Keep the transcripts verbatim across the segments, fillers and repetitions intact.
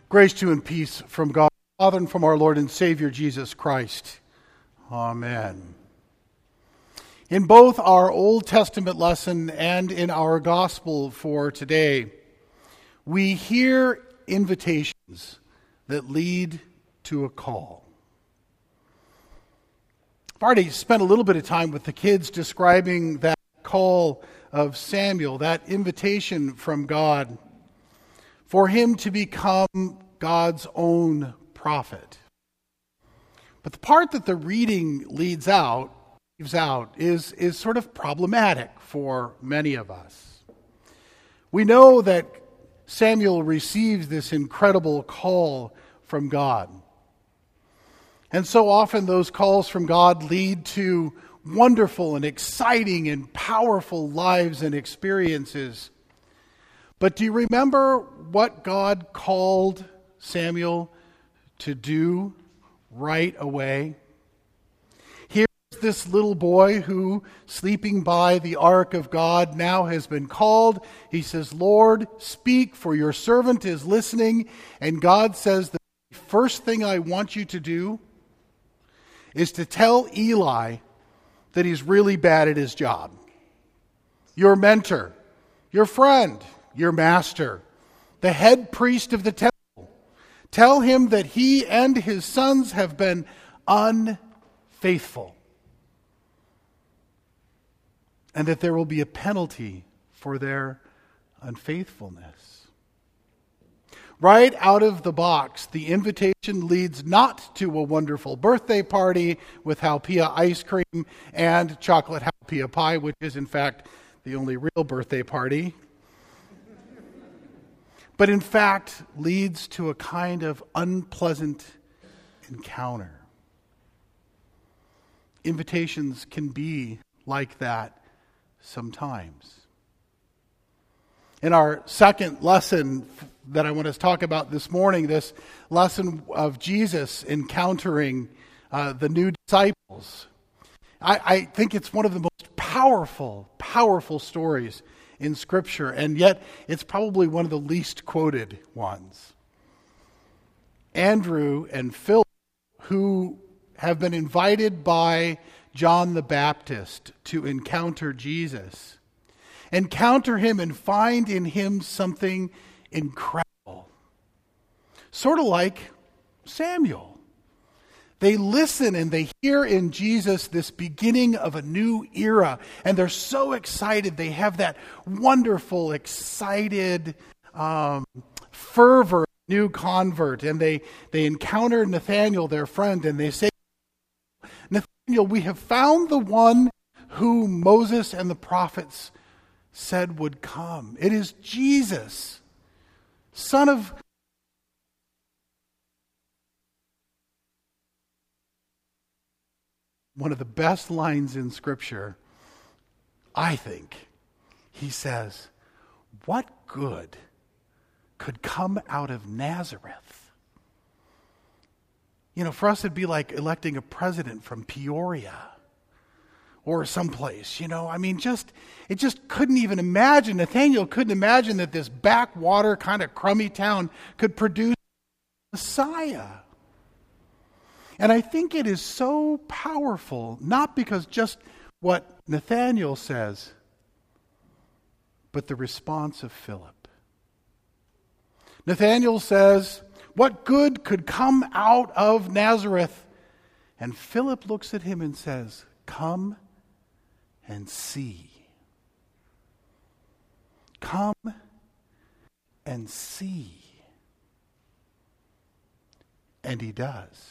Grace to you and peace from God, Father, and from our Lord and Savior, Jesus Christ. Amen. In both our Old Testament lesson and in our gospel for today, we hear invitations that lead to a call. I've already spent a little bit of time with the kids describing that call of Samuel, that invitation from God for him to become God's own prophet. But the part that the reading leads out, leaves out is, is sort of problematic for many of us. We know that Samuel receives this incredible call from God. And so often those calls from God lead to wonderful and exciting and powerful lives and experiences. But do you remember what God called Samuel to do right away? Here's this little boy who, sleeping by the ark of God, now has been called. He says, "Lord, speak, for your servant is listening." And God says, the first thing I want you to do is to tell Eli that he's really bad at his job. Your mentor, your friend, your master, the head priest of the temple. Tell him that he and his sons have been unfaithful, and that there will be a penalty for their unfaithfulness. Right out of the box, the invitation leads not to a wonderful birthday party with Halpia ice cream and chocolate Halpia pie, which is in fact the only real birthday party, but in fact leads to a kind of unpleasant encounter. Invitations can be like that sometimes. In our second lesson that I want to talk about this morning, this lesson of Jesus encountering uh, the new disciples, I, I think it's one of the most powerful, powerful stories in Scripture, and yet it's probably one of the least quoted ones. Andrew and Philip, who have been invited by John the Baptist to encounter Jesus, encounter him and find in him something incredible. Sort of like Samuel. They listen and they hear in Jesus this beginning of a new era, and they're so excited. They have that wonderful, excited um, fervor, new convert, and they, they encounter Nathanael, their friend, and they say, "Nathanael, we have found the one who Moses and the prophets said would come. It is Jesus, Son of God." One of the best lines in Scripture, I think. He says, "What good could come out of Nazareth?" You know, for us it'd be like electing a president from Peoria or someplace, you know. I mean, just it just couldn't even imagine, Nathanael couldn't imagine that this backwater kind of crummy town could produce Messiah. And I think it is so powerful, not because just what Nathanael says, but the response of Philip. Nathanael says, "What good could come out of Nazareth?" And Philip looks at him and says, "Come and see." Come and see. And he does.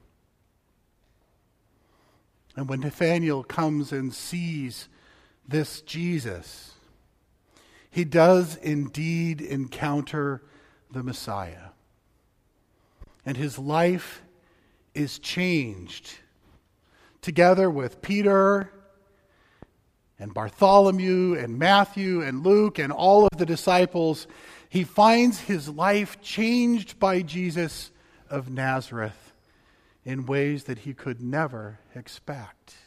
And when Nathanael comes and sees this Jesus, he does indeed encounter the Messiah. And his life is changed. Together with Peter and Bartholomew and Matthew and Luke and all of the disciples, he finds his life changed by Jesus of Nazareth in ways that he could never expect.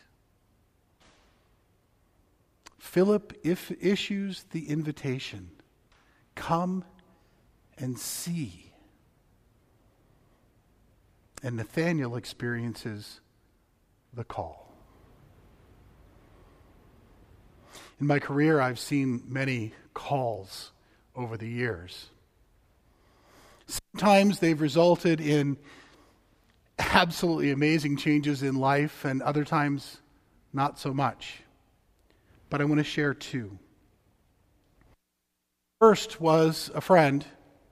Philip if issues the invitation, "Come and see." And Nathanael experiences the call. In my career, I've seen many calls over the years. Sometimes they've resulted in absolutely amazing changes in life, and other times not so much. But I want to share two. First was a friend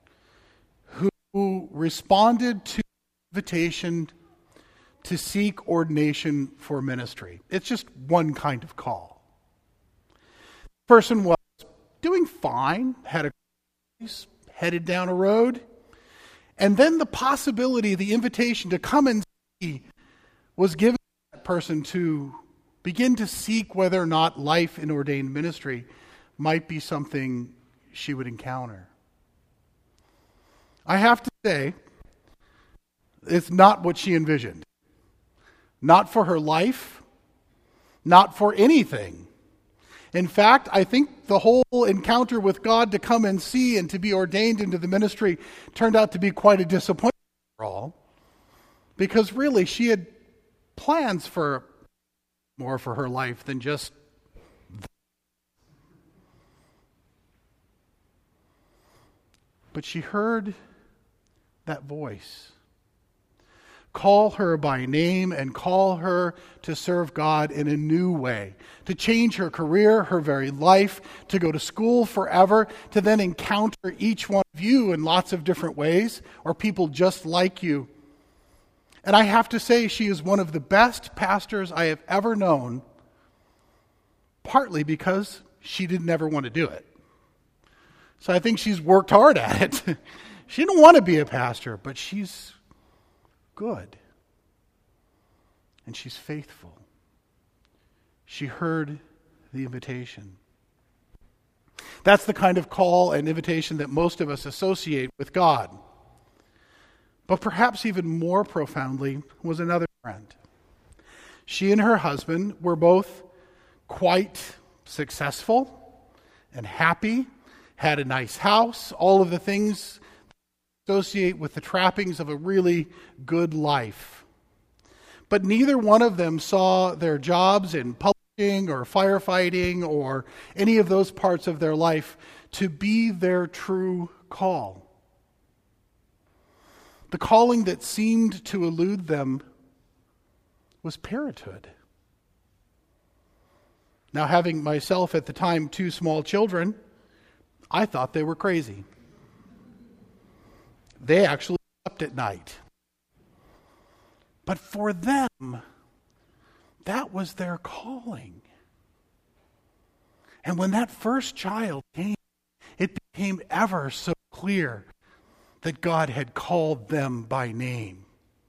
who responded to the invitation to seek ordination for ministry. It's just one kind of call. The person was doing fine, had a headed down a road, and then the possibility, the invitation to come and see was given to that person to begin to seek whether or not life in ordained ministry might be something she would encounter. I have to say, it's not what she envisioned. Not for her life, not for anything. In fact, I think the whole encounter with God to come and see and to be ordained into the ministry turned out to be quite a disappointment for all. Because really, she had plans for more for her life than just that. But she heard that voice call her by name and call her to serve God in a new way, to change her career, her very life, to go to school forever, to then encounter each one of you in lots of different ways, or people just like you. And I have to say, she is one of the best pastors I have ever known, partly because she didn't ever want to do it. So I think she's worked hard at it. She didn't want to be a pastor, but she's good. And she's faithful. She heard the invitation. That's the kind of call and invitation that most of us associate with God. But perhaps even more profoundly was another friend. She and her husband were both quite successful and happy, had a nice house, all of the things associate with the trappings of a really good life. But neither one of them saw their jobs in publishing or firefighting or any of those parts of their life to be their true call. The calling that seemed to elude them was parenthood. Now, having myself at the time two small children, I thought they were crazy. They actually slept at night. But for them, that was their calling. And when that first child came, it became ever so clear that God had called them by name.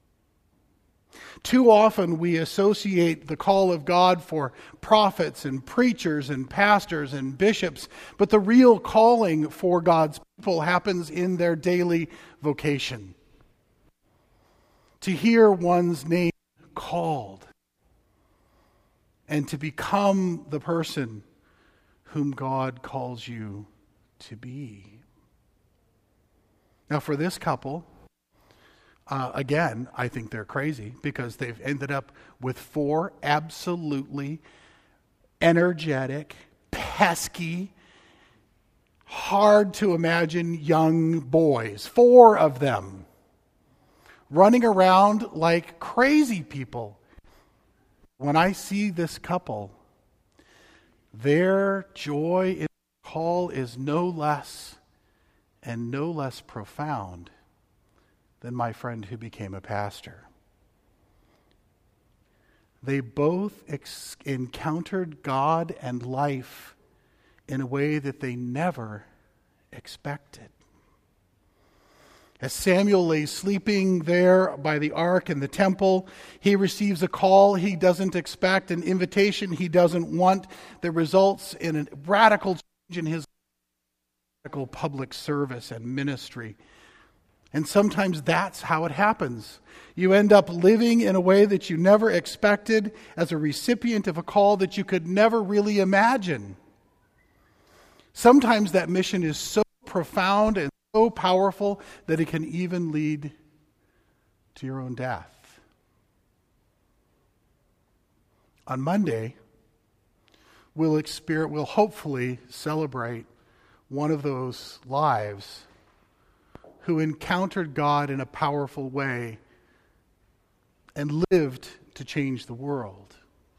Too often we associate the call of God for prophets and preachers and pastors and bishops, but the real calling for God's people happens in their daily vocation. To hear one's name called and to become the person whom God calls you to be. Now, for this couple, uh, again, I think they're crazy because they've ended up with four absolutely energetic, pesky, hard to imagine young boys. Four of them running around like crazy people. When I see this couple, their joy in the call is no less and no less profound than my friend who became a pastor. They both ex- encountered God and life in a way that they never expected. As Samuel lay sleeping there by the ark in the temple, he receives a call he doesn't expect, an invitation he doesn't want, that results in a radical change in his radical public service and ministry. And sometimes that's how it happens. You end up living in a way that you never expected as a recipient of a call that you could never really imagine. Sometimes that mission is so profound and so powerful that it can even lead to your own death. On Monday, we'll experience, we'll hopefully celebrate one of those lives who encountered God in a powerful way and lived to change the world.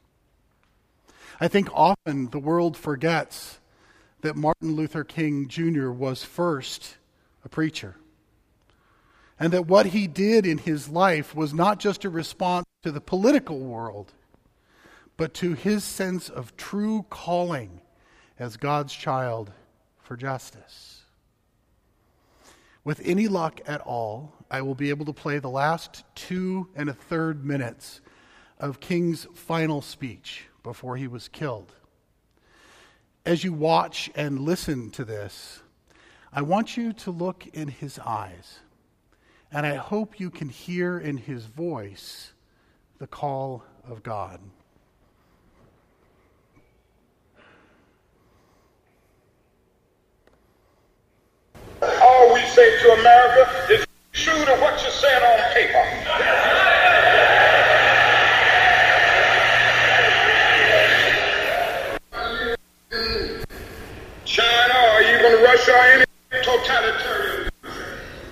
I think often the world forgets that Martin Luther King Junior was first a preacher, and that what he did in his life was not just a response to the political world, but to his sense of true calling as God's child for justice. With any luck at all, I will be able to play the last two and a third minutes of King's final speech before he was killed. As you watch and listen to this, I want you to look in his eyes, and I hope you can hear in his voice the call of God. All we say to America is true to what you said on paper. China or even Russia or any totalitarian country.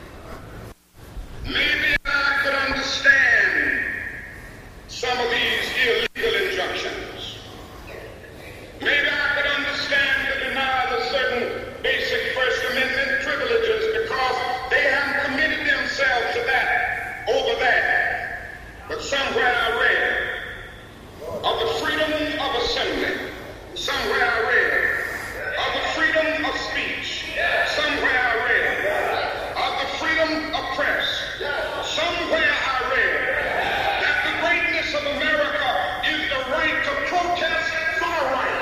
Maybe I could understand some of these illegal injunctions. Maybe I could understand the denial of certain basic First Amendment privileges because they haven't committed themselves to that over that. But somewhere I read of the freedom of assembly. Somewhere I read of the freedom of speech. Somewhere I read of the freedom of press. Somewhere I read that the greatness of America is the right to protest far right.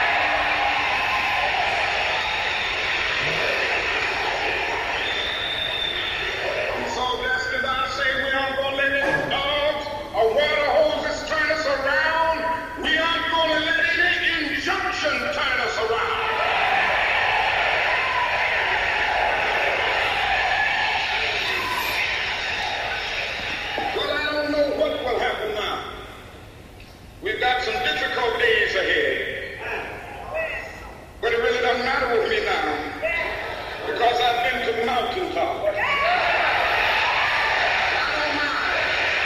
And so just as I say we aren't going to let any dogs or water hoses turn us around, we aren't going to let any injunction turn us around. Well, I don't know what will happen now. We've got some difficult days ahead. But it really doesn't matter with me now because I've been to the mountaintop. I don't mind.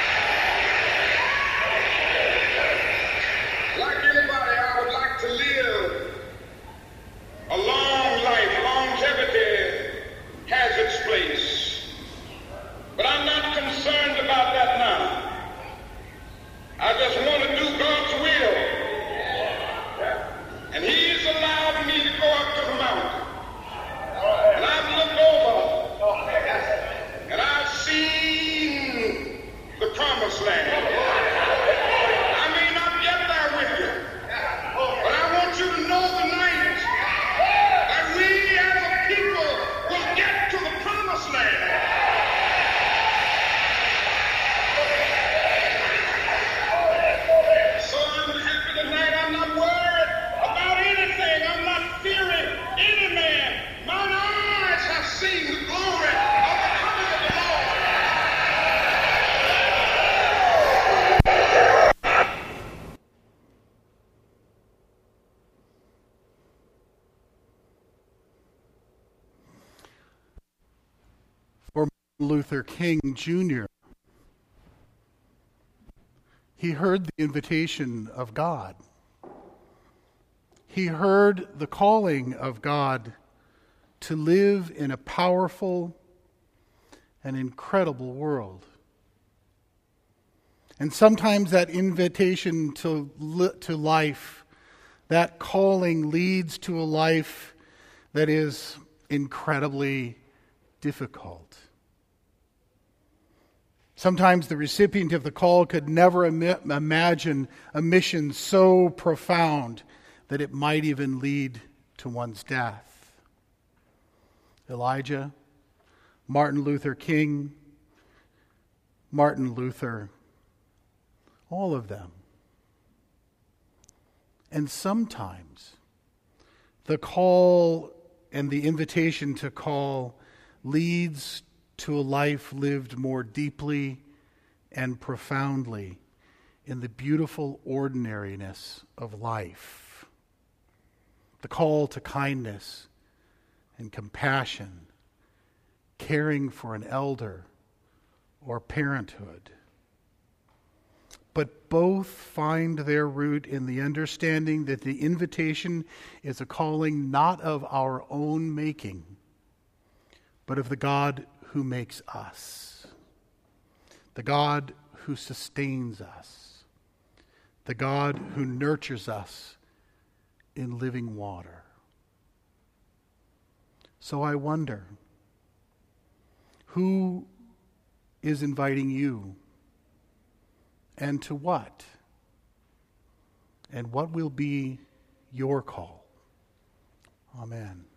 Like anybody, I would like to live a long life. Longevity has its place. But I'm not concerned about that now. I just want to do God's will. And He's allowed me to go up to the mountain. And I've looked over and I've seen the promised land. I may not get there with you, but I want you to know tonight that we as a people will get to the promised land. So I'm happy tonight. I'm not worried about anything. I'm not fearing any man. Mine eyes have seen the glory of the coming of the Lord. For Martin Luther King Junior, he heard the invitation of God. He heard the calling of God to live in a powerful and incredible world. And sometimes that invitation to, li- to life, that calling leads to a life that is incredibly difficult. Sometimes the recipient of the call could never im- imagine a mission so profound that it might even lead to one's death. Elijah, Martin Luther King, Martin Luther, all of them. And sometimes the call and the invitation to call leads to a life lived more deeply and profoundly in the beautiful ordinariness of life. The call to kindness and compassion, caring for an elder or parenthood. But both find their root in the understanding that the invitation is a calling not of our own making, but of the God who makes us, the God who sustains us, the God who nurtures us in living water. So I wonder, who is inviting you? And to what? And what will be your call? Amen.